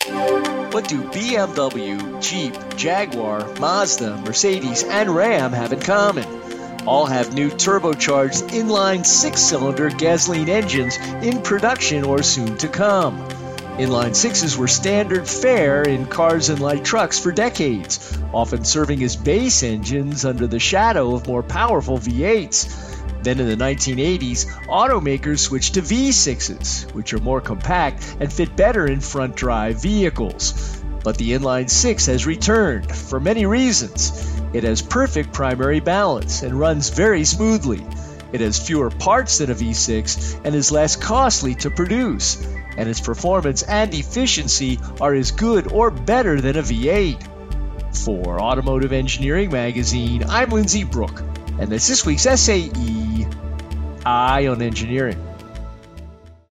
What do BMW, Jeep, Jaguar, Mazda, Mercedes, and Ram have in common? All have new turbocharged inline six-cylinder gasoline engines in production or soon to come. Inline sixes were standard fare in cars and light trucks for decades, often serving as base engines under the shadow of more powerful V8s. Then in the 1980s, automakers switched to V6s, which are more compact and fit better in front-drive vehicles. But the inline six has returned for many reasons. It has perfect primary balance and runs very smoothly. It has fewer parts than a V6 and is less costly to produce. And its performance and efficiency are as good or better than a V8. For Automotive Engineering Magazine, I'm Lindsay Brooke, and this week's SAE, Eye on Engineering.